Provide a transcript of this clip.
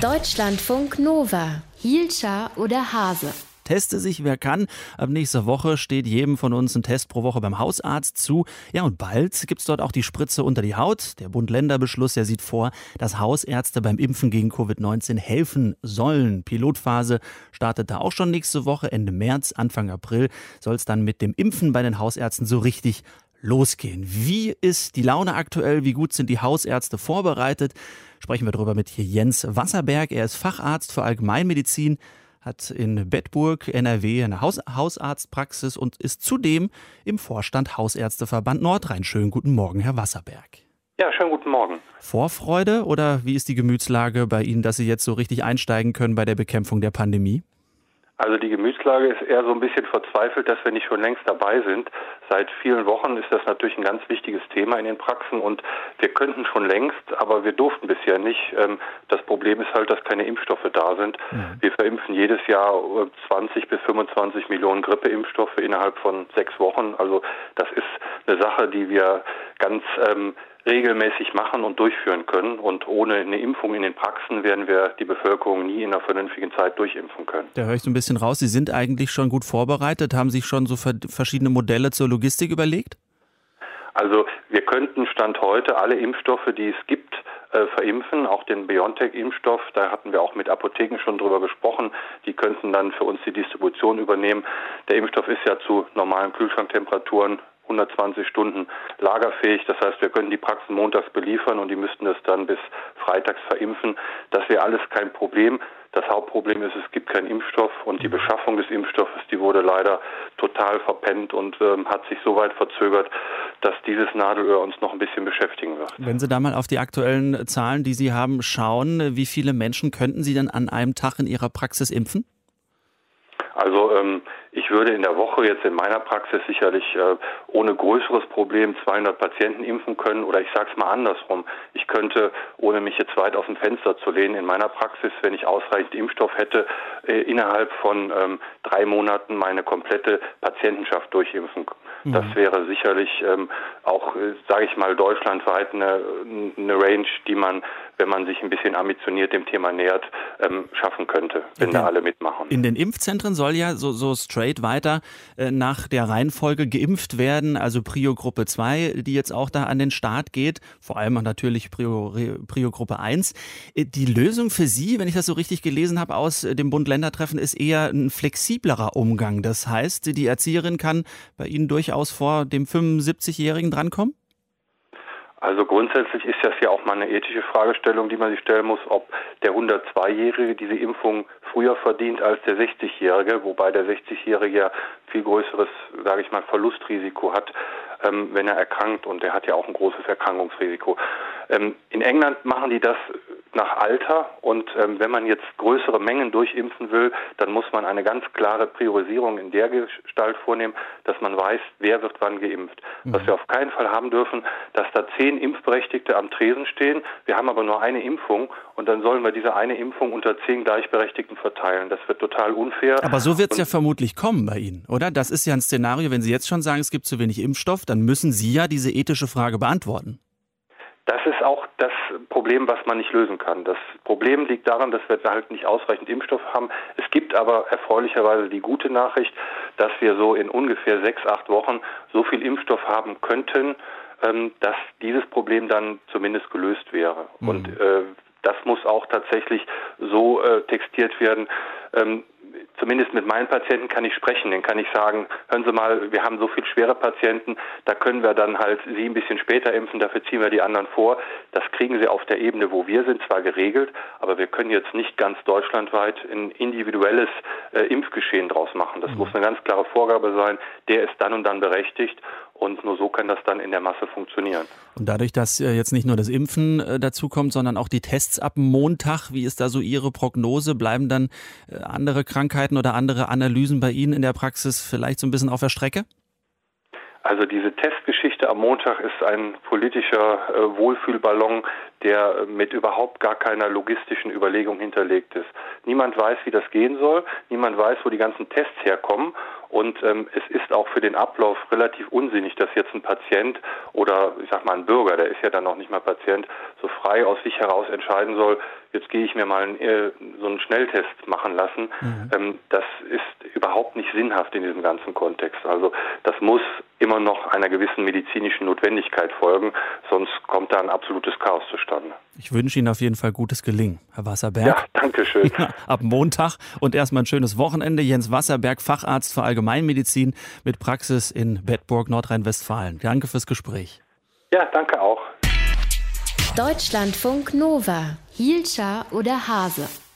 Deutschlandfunk Nova. Hielscher oder Hase? Teste sich, wer kann. Ab nächster Woche steht jedem von uns ein Test pro Woche beim Hausarzt zu. Ja, und bald gibt's dort auch die Spritze unter die Haut. Der Bund-Länder-Beschluss, der sieht vor, dass Hausärzte beim Impfen gegen Covid-19 helfen sollen. Pilotphase startet da auch schon nächste Woche. Ende März, Anfang April soll es dann mit dem Impfen bei den Hausärzten so richtig losgehen. Wie ist die Laune aktuell? Wie gut sind die Hausärzte vorbereitet? Sprechen wir darüber mit hier Jens Wasserberg. Er ist Facharzt für Allgemeinmedizin, hat in Bedburg, NRW, eine Hausarztpraxis und ist zudem im Vorstand Hausärzteverband Nordrhein. Schönen guten Morgen, Herr Wasserberg. Ja, schönen guten Morgen. Vorfreude oder wie ist die Gemütslage bei Ihnen, dass Sie jetzt so richtig einsteigen können bei der Bekämpfung der Pandemie? Also die Gemütslage ist eher so ein bisschen verzweifelt, dass wir nicht schon längst dabei sind. Seit vielen Wochen ist das natürlich ein ganz wichtiges Thema in den Praxen und wir könnten schon längst, aber wir durften bisher nicht. Das Problem ist halt, dass keine Impfstoffe da sind. Mhm. Wir verimpfen jedes Jahr 20 bis 25 Millionen Grippeimpfstoffe innerhalb von 6 Wochen. Also das ist eine Sache, die wir ganz regelmäßig machen und durchführen können. Und ohne eine Impfung in den Praxen werden wir die Bevölkerung nie in einer vernünftigen Zeit durchimpfen können. Da höre ich so ein bisschen raus, Sie sind eigentlich schon gut vorbereitet. Haben sich schon so verschiedene Modelle zur Logistik überlegt? Also wir könnten Stand heute alle Impfstoffe, die es gibt, verimpfen, auch den BioNTech-Impfstoff. Da hatten wir auch mit Apotheken schon drüber gesprochen. Die könnten dann für uns die Distribution übernehmen. Der Impfstoff ist ja zu normalen Kühlschranktemperaturen 120 Stunden lagerfähig. Das heißt, wir können die Praxen montags beliefern und die müssten das dann bis freitags verimpfen. Das wäre alles kein Problem. Das Hauptproblem ist, es gibt keinen Impfstoff und die Beschaffung des Impfstoffes, die wurde leider total verpennt und hat sich so weit verzögert, dass dieses Nadelöhr uns noch ein bisschen beschäftigen wird. Wenn Sie da mal auf die aktuellen Zahlen, die Sie haben, schauen, wie viele Menschen könnten Sie denn an einem Tag in Ihrer Praxis impfen? Also ich würde in der Woche jetzt in meiner Praxis sicherlich ohne größeres Problem 200 Patienten impfen können. Oder ich sage es mal andersrum. Ich könnte, ohne mich jetzt weit aus dem Fenster zu lehnen, in meiner Praxis, wenn ich ausreichend Impfstoff hätte, innerhalb von 3 Monaten meine komplette Patientenschaft durchimpfen. Das wäre sicherlich auch, sage ich mal, deutschlandweit eine Range, die man, wenn man sich ein bisschen ambitioniert dem Thema nähert, schaffen könnte, wenn da alle mitmachen. In den Impfzentren soll ja so straight weiter nach der Reihenfolge geimpft werden, also Prio Gruppe 2, die jetzt auch da an den Start geht, vor allem natürlich Prio Gruppe 1. Die Lösung für Sie, wenn ich das so richtig gelesen habe, aus dem Bund-Länder-Treffen, ist eher ein flexiblerer Umgang. Das heißt, die Erzieherin kann bei Ihnen durchaus vor dem 75-Jährigen drankommen? Also grundsätzlich ist das ja auch mal eine ethische Fragestellung, die man sich stellen muss, ob der 102-Jährige diese Impfung früher verdient als der 60-Jährige, wobei der 60-Jährige ja viel größeres, sage ich mal, Verlustrisiko hat, wenn er erkrankt, und er hat ja auch ein großes Erkrankungsrisiko. In England machen die das nach Alter, und wenn man jetzt größere Mengen durchimpfen will, dann muss man eine ganz klare Priorisierung in der Gestalt vornehmen, dass man weiß, wer wird wann geimpft. Was wir auf keinen Fall haben dürfen, dass da 10 Impfberechtigte am Tresen stehen, wir haben aber nur eine Impfung und dann sollen wir diese eine Impfung unter 10 Gleichberechtigten verteilen. Das wird total unfair. Aber so wird es ja vermutlich kommen bei Ihnen, oder? Das ist ja ein Szenario, wenn Sie jetzt schon sagen, es gibt zu wenig Impfstoff, dann müssen Sie ja diese ethische Frage beantworten. Das ist auch das Problem, was man nicht lösen kann. Das Problem liegt daran, dass wir halt nicht ausreichend Impfstoff haben. Es gibt aber erfreulicherweise die gute Nachricht, dass wir so in ungefähr 6-8 Wochen so viel Impfstoff haben könnten, dass dieses Problem dann zumindest gelöst wäre. Mhm. Und das muss auch tatsächlich so textiert werden. Zumindest mit meinen Patienten kann ich sprechen, denen kann ich sagen, hören Sie mal, wir haben so viel schwere Patienten, da können wir dann halt Sie ein bisschen später impfen, dafür ziehen wir die anderen vor. Das kriegen Sie auf der Ebene, wo wir sind, zwar geregelt, aber wir können jetzt nicht ganz deutschlandweit ein individuelles Impfgeschehen draus machen. Das muss eine ganz klare Vorgabe sein, der ist dann und dann berechtigt. Und nur so kann das dann in der Masse funktionieren. Und dadurch, dass jetzt nicht nur das Impfen dazukommt, sondern auch die Tests ab Montag, wie ist da so Ihre Prognose? Bleiben dann andere Krankheiten oder andere Analysen bei Ihnen in der Praxis vielleicht so ein bisschen auf der Strecke? Also diese Testgeschichte am Montag ist ein politischer Wohlfühlballon, der mit überhaupt gar keiner logistischen Überlegung hinterlegt ist. Niemand weiß, wie das gehen soll, niemand weiß, wo die ganzen Tests herkommen, Und es ist auch für den Ablauf relativ unsinnig, dass jetzt ein Patient oder ich sag mal ein Bürger, der ist ja dann noch nicht mal Patient, so frei aus sich heraus entscheiden soll, jetzt gehe ich mir mal so einen Schnelltest machen lassen. Das ist überhaupt nicht sinnhaft in diesem ganzen Kontext. Also das muss immer noch einer gewissen medizinischen Notwendigkeit folgen, sonst kommt da ein absolutes Chaos zustande. Ich wünsche Ihnen auf jeden Fall gutes Gelingen, Herr Wasserberg. Ja, danke schön. Ab Montag und erstmal ein schönes Wochenende. Jens Wasserberg, Facharzt für Allgemeinmedizin mit Praxis in Bedburg, Nordrhein-Westfalen. Danke fürs Gespräch. Ja, danke auch. Deutschlandfunk Nova. Hielscher oder Hase?